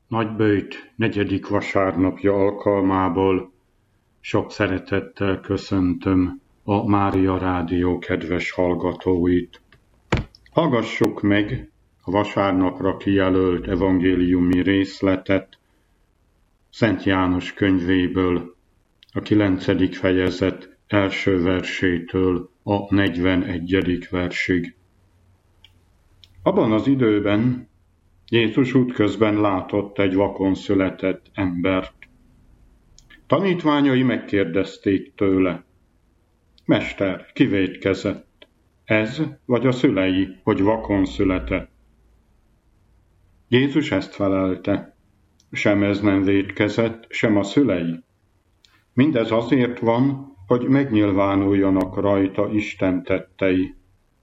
Nagyböjt 4. vasárnapja alkalmából sok szeretettel köszöntöm a Mária Rádió kedves hallgatóit. Hallgassuk meg a vasárnapra kijelölt evangéliumi részletet Szent János könyvéből, a 9. fejezet első versétől a 41. versig. Abban az időben Jézus útközben látott egy vakon született embert. Tanítványai megkérdezték tőle: Mester, ki vétkezett? Ez vagy a szülei, hogy vakon született? Jézus ezt felelte: sem ez nem vétkezett, sem a szülei. Mindez azért van, hogy megnyilvánuljanak rajta Isten tettei.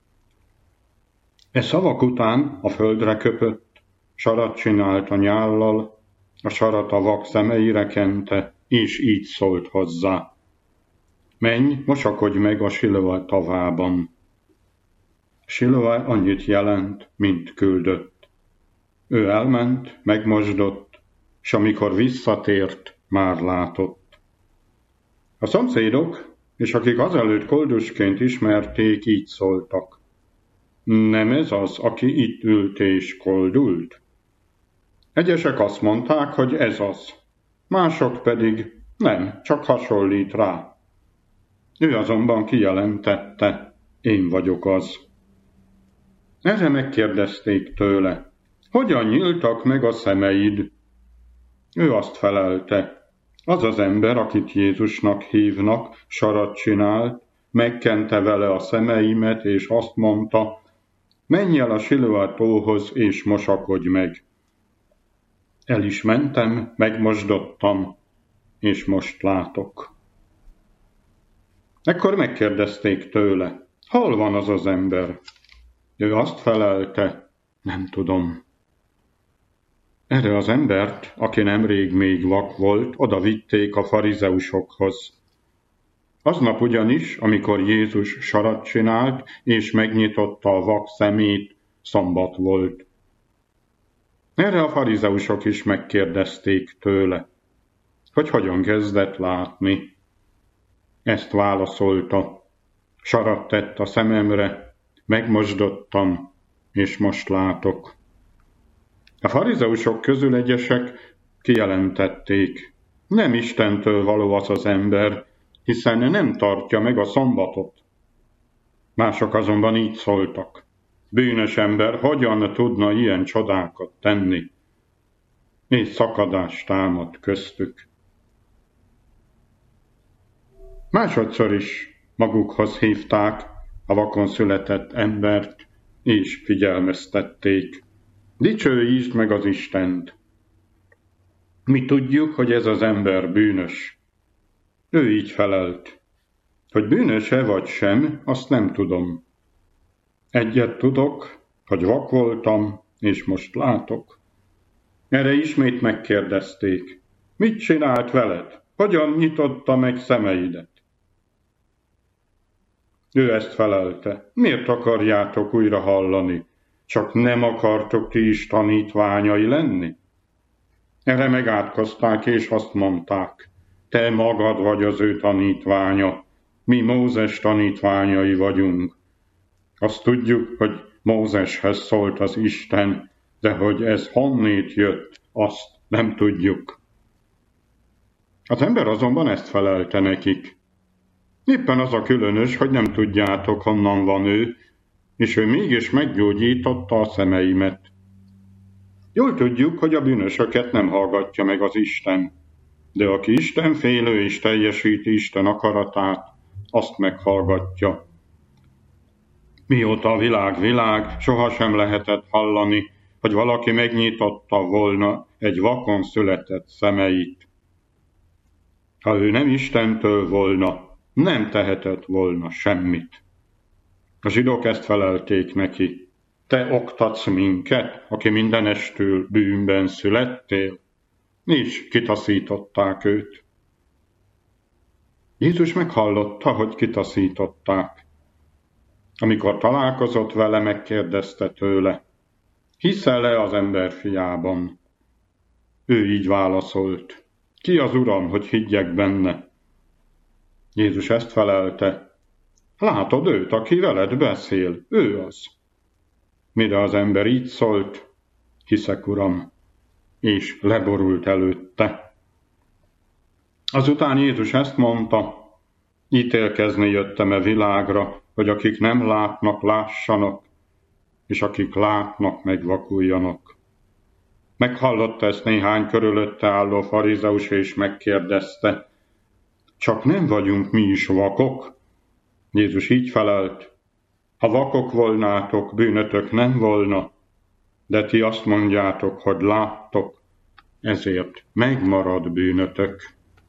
E szavak után a földre köpött, sarat csinált a nyállal, a sarat a vak szemeire kente, és így szólt hozzá: Menj, mosakodj meg a Siloé tavában. Siloé annyit jelent, mint küldött. Ő elment, megmosdott, s amikor visszatért, már látott. A szomszédok, és akik azelőtt koldusként ismerték, így szóltak: Nem ez az, aki itt ült és koldult? Egyesek azt mondták, hogy ez az, mások pedig nem, csak hasonlít rá. Ő azonban kijelentette: Én vagyok az. Erre megkérdezték tőle: Hogyan nyíltak meg a szemeid? Ő azt felelte: Az az ember, akit Jézusnak hívnak, sarat csinált, megkente vele a szemeimet, és azt mondta: Menj el a Siloé tóhoz, és mosakodj meg. El is mentem, megmosdottam, és most látok. Ekkor megkérdezték tőle: Hol van az az ember? Ő azt felelte: Nem tudom. Erre az embert, aki nemrég még vak volt, oda vitték a farizeusokhoz. Aznap ugyanis, amikor Jézus sarat csinált, és megnyitotta a vak szemét, szombat volt. Erre a farizeusok is megkérdezték tőle, hogy hogyan kezdett látni. Ezt válaszolta: Sarat tett a szememre, megmosdottam, és most látok. A farizeusok közül egyesek kijelentették: Nem Istentől való az az ember, hiszen nem tartja meg a szombatot. Mások azonban így szóltak: Bűnös ember hogyan tudna ilyen csodákat tenni? És szakadás támad köztük. Másodszor is magukhoz hívták a vakon született embert, és figyelmeztették: Dicsőítsd meg az Istent! Mi tudjuk, hogy ez az ember bűnös. Ő így felelt: Hogy bűnös-e vagy sem, azt nem tudom. Egyet tudok, hogy vak voltam, és most látok. Erre ismét megkérdezték: Mit csinált veled? Hogyan nyitotta meg szemeidet? Ő ezt felelte: Miért akarjátok újra hallani? Csak nem akartok ti is tanítványai lenni? Erre megátkozták, és azt mondták: Te magad vagy az ő tanítványa, mi Mózes tanítványai vagyunk. Azt tudjuk, hogy Mózeshez szólt az Isten, de hogy ez honnét jött, azt nem tudjuk. Az ember azonban ezt felelte nekik: Éppen az a különös, hogy nem tudjátok, honnan van ő, és ő mégis meggyógyította a szemeimet. Jól tudjuk, hogy a bűnösöket nem hallgatja meg az Isten, de aki istenfélő és teljesíti Isten akaratát, azt meghallgatja. Mióta a világ, sohasem lehetett hallani, hogy valaki megnyitotta volna egy vakon született szemeit. Ha ő nem Istentől volna, nem tehetett volna semmit. A zsidók ezt felelték neki: Te oktatsz minket, aki mindenestül bűnben születtél? És kitaszították őt. Jézus meghallotta, hogy kitaszították. Amikor találkozott vele, megkérdezte tőle: Hiszel-e az ember fiában? Ő így válaszolt: ki az Uram, hogy higgyek benne? Jézus ezt felelte: látod őt, aki veled beszél, ő az. Mire az ember így szólt: hiszek, Uram, és leborult előtte. Azután Jézus ezt mondta: ítélkezni jöttem e világra, hogy akik nem látnak, lássanak, és akik látnak, megvakuljanak. Meghallotta ezt néhány körülötte álló farizeus, és megkérdezte: csak nem vagyunk mi is vakok? Jézus így felelt: ha vakok volnátok, bűnötök nem volna, de ti azt mondjátok, hogy láttok, ezért megmarad bűnötök.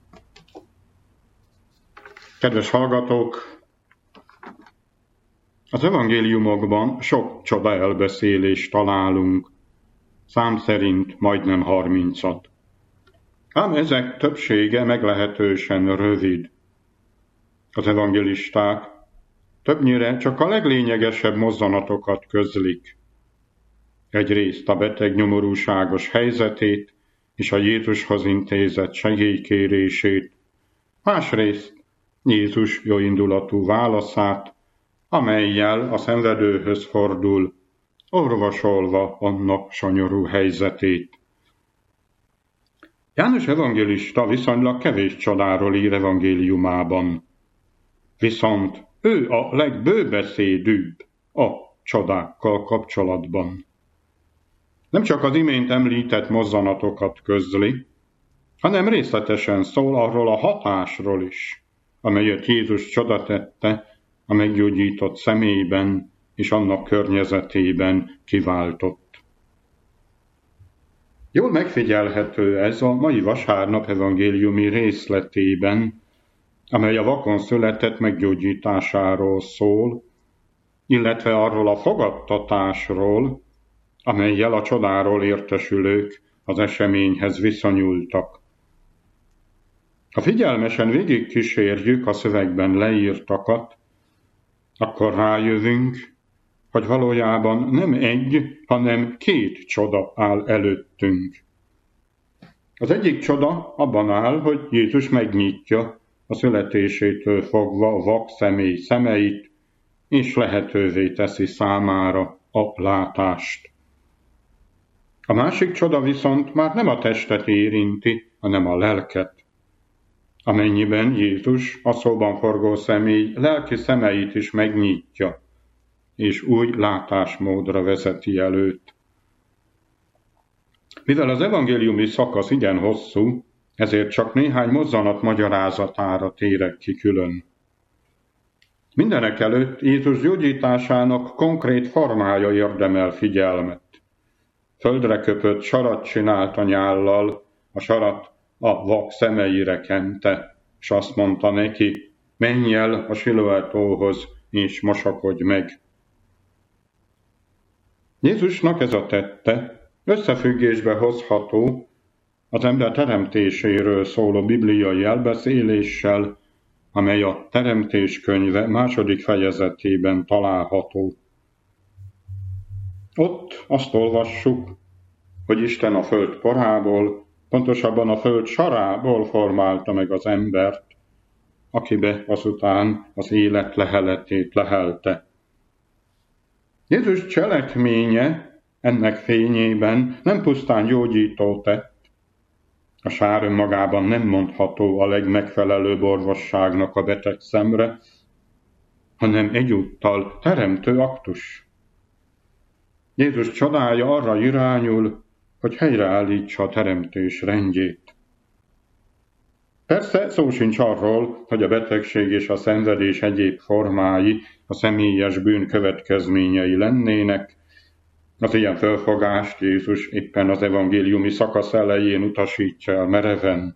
Kedves hallgatók, az evangéliumokban sok csoda elbeszélést találunk, szám szerint majdnem 30-at. Ám ezek többsége meglehetősen rövid. Az evangélisták többnyire csak a leglényegesebb mozzanatokat közlik. Egyrészt a beteg nyomorúságos helyzetét és a Jézushoz intézett segélykérését, másrészt Jézus jóindulatú válaszát, amellyel a szenvedőhöz fordul, orvosolva annak sanyarú helyzetét. János evangélista viszonylag kevés csodáról ír evangéliumában. Viszont ő a legbőbeszédűbb a csodákkal kapcsolatban. Nem csak az imént említett mozzanatokat közli, hanem részletesen szól arról a hatásról is, amelyet Jézus csoda tette a meggyógyított személyben és annak környezetében kiváltott. Jól megfigyelhető ez a mai vasárnap evangéliumi részletében, amely a vakon született meggyógyításáról szól, illetve arról a fogadtatásról, amellyel a csodáról értesülők az eseményhez viszonyultak. Ha figyelmesen végigkísérjük a szövegben leírtakat, akkor rájövünk, hogy valójában nem egy, hanem két csoda áll előttünk. Az egyik csoda abban áll, hogy Jézus megnyitja a születésétől fogva a vak személy szemeit, és lehetővé teszi számára a látást. A másik csoda viszont már nem a testet érinti, hanem a lelket, amennyiben Jézus a szóban forgó személy lelki szemeit is megnyitja, és új látásmódra vezeti előtt. Mivel az evangéliumi szakasz igen hosszú, ezért csak néhány mozzanat magyarázatára térek ki külön. Mindenekelőtt Jézus gyógyításának konkrét formája érdemel figyelmet. Földre köpött sarat csinált a nyállal, a sarat a vak szemeire kente, és azt mondta neki: menj el a Siloé tóhoz, és mosakodj meg. Jézusnak ez a tette összefüggésbe hozható az ember teremtéséről szóló bibliai elbeszéléssel, amely a Teremtés könyve 2. fejezetében található. Ott azt olvassuk, hogy Isten a föld porából, pontosabban a föld sarából formálta meg az embert, akibe azután az élet leheletét lehelte. Jézus cselekménye ennek fényében nem pusztán gyógyító tett, a sár önmagában nem mondható a legmegfelelőbb orvosságnak a beteg szemre, hanem egyúttal teremtő aktus. Jézus csodája arra irányul, hogy helyreállítsa a teremtés rendjét. Persze szó sincs arról, hogy a betegség és a szenvedés egyéb formái a személyes bűn következményei lennének. Az ilyen felfogást Jézus éppen az evangéliumi szakasz elején utasítja el mereven.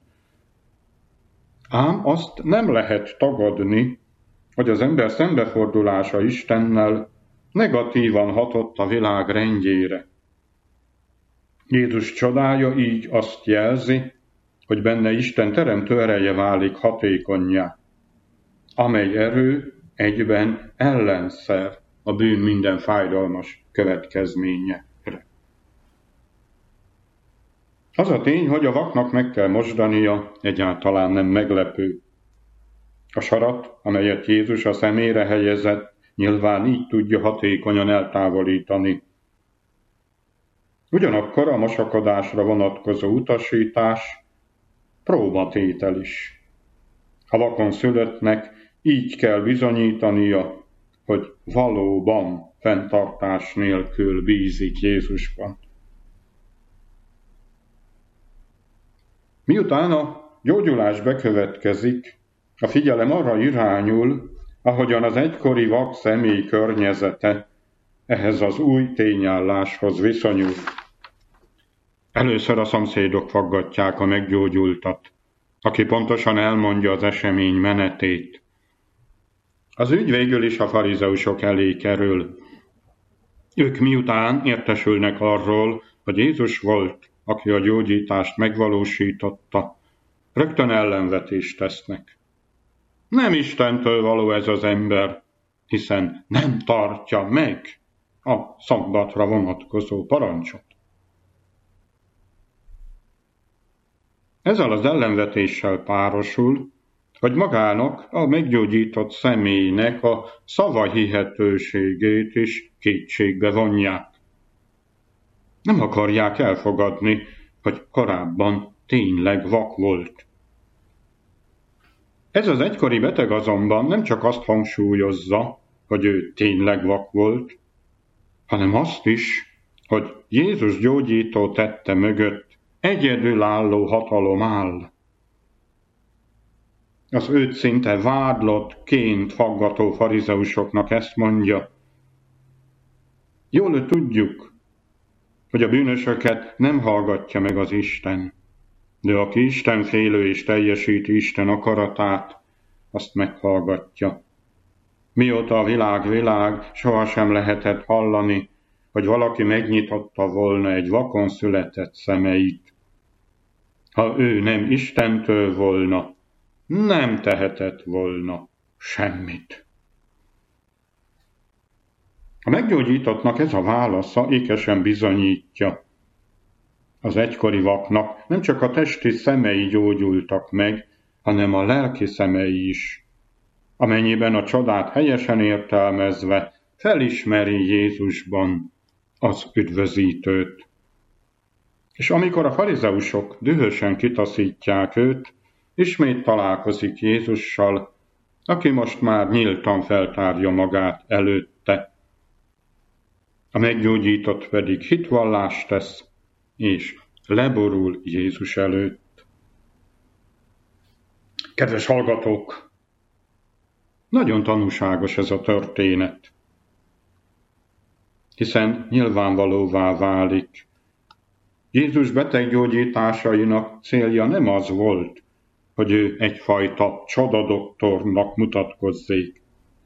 Ám azt nem lehet tagadni, hogy az ember szembefordulása Istennel negatívan hatott a világ rendjére. Jézus csodája így azt jelzi, hogy benne Isten teremtő ereje válik hatékonnyá, amely erő egyben ellenszer a bűn minden fájdalmas következményekre. Az a tény, hogy a vaknak meg kell mosdania, egyáltalán nem meglepő. A sarat, amelyet Jézus a szemére helyezett, nyilván így tudja hatékonyan eltávolítani. Ugyanakkor a mosakodásra vonatkozó utasítás próbatétel is. A vakon szülöttnek így kell bizonyítania, hogy valóban fenntartás nélkül bízik Jézusban. Miután a gyógyulás bekövetkezik, a figyelem arra irányul, ahogyan az egykori vak személy környezete ehhez az új tényálláshoz viszonyul. Először a szomszédok faggatják a meggyógyultat, aki pontosan elmondja az esemény menetét. Az ügy végül is a farizeusok elé kerül. Ők miután értesülnek arról, hogy Jézus volt, aki a gyógyítást megvalósította, rögtön ellenvetést tesznek. Nem Istentől való ez az ember, hiszen nem tartja meg a szabbatra vonatkozó parancsot. Ezzel az ellenvetéssel párosul, hogy magának, a meggyógyított személynek a szava hihetőségét is kétségbe vonják. Nem akarják elfogadni, hogy korábban tényleg vak volt. Ez az egykori beteg azonban nem csak azt hangsúlyozza, hogy ő tényleg vak volt, hanem azt is, hogy Jézus gyógyító tette mögött egyedülálló hatalom áll. Az őt szinte vádlottként faggató farizeusoknak ezt mondja. Jól tudjuk, hogy a bűnösöket nem hallgatja meg az Isten, de aki istenfélő és teljesíti Isten akaratát, azt meghallgatja. Mióta a világ, sohasem lehetett hallani, hogy valaki megnyitotta volna egy vakon született szemeit. Ha ő nem Istentől volna, nem tehetett volna semmit. A meggyógyítottnak ez a válasza ékesen bizonyítja. Az egykori vaknak nem csak a testi szemei gyógyultak meg, hanem a lelki szemei is, amennyiben a csodát helyesen értelmezve felismeri Jézusban az üdvözítőt. És amikor a farizeusok dühösen kitaszítják őt, ismét találkozik Jézussal, aki most már nyíltan feltárja magát előtte. A meggyógyított pedig hitvallást tesz, és leborul Jézus előtt. Kedves hallgatók! Nagyon tanúságos ez a történet, hiszen nyilvánvalóvá válik. Jézus beteggyógyításainak célja nem az volt, hogy ő egyfajta csodadoktornak mutatkozzék.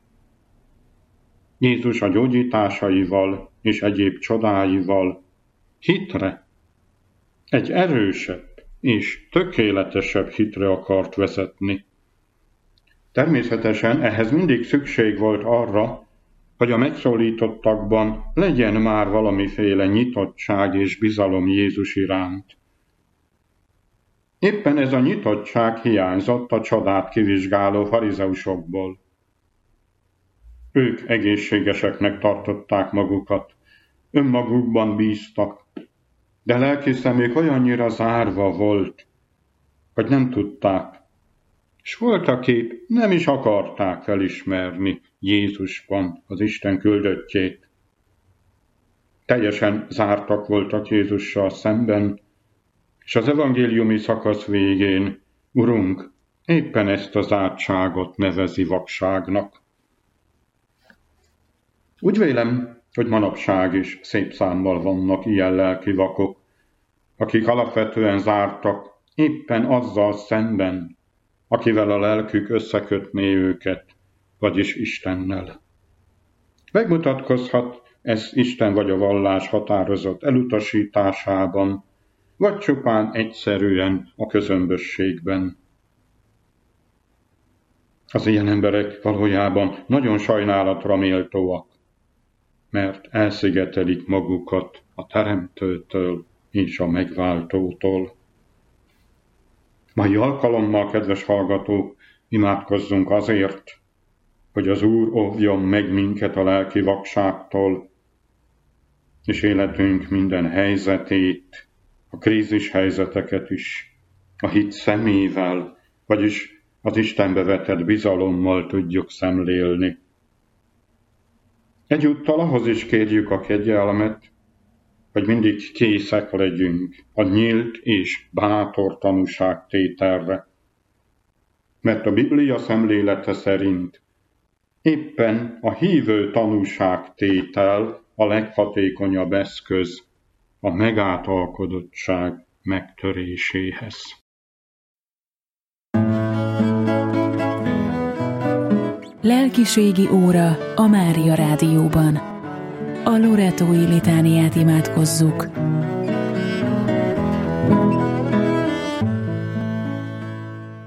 Jézus a gyógyításaival és egyéb csodáival hitre, egy erősebb és tökéletesebb hitre akart vezetni. Természetesen ehhez mindig szükség volt arra, hogy a megszólítottakban legyen már valamiféle nyitottság és bizalom Jézus iránt. Éppen ez a nyitottság hiányzott a csodát kivizsgáló farizeusokból. Ők egészségeseknek tartották magukat, önmagukban bíztak, de lelki szemük olyannyira zárva volt, hogy nem tudták, és voltaképp nem is akarták felismerni Jézusban az Isten küldöttjét. Teljesen zártak voltak Jézussal szemben, és az evangéliumi szakasz végén Urunk éppen ezt a zártságot nevezi vakságnak. Úgy vélem, hogy manapság is szép számmal vannak ilyen lelki vakok, akik alapvetően zártak éppen azzal szemben, akivel a lelkük összekötné őket, vagyis Istennel. Megmutatkozhat ez Isten vagy a vallás határozott elutasításában, vagy csupán egyszerűen a közömbösségben. Az ilyen emberek valójában nagyon sajnálatra méltóak, mert elszigetelik magukat a Teremtőtől, és a megváltótól. Mai alkalommal, kedves hallgatók, imádkozzunk azért, hogy az Úr óvjon meg minket a lelki vakságtól, és életünk minden helyzetét, a krízis helyzeteket is a hit szemével, vagyis az Istenbe vetett bizalommal tudjuk szemlélni. Egyúttal ahhoz is kérjük a kegyelmet, hogy mindig készek legyünk a nyílt és bátor tanúságtételre. Mert a Biblia szemlélete szerint éppen a hívő tanúságtétel a leghatékonyabb eszköz a megátalkodottság megtöréséhez. Lelkiségi óra a Mária Rádióban. A Loretói litániát imádkozzuk.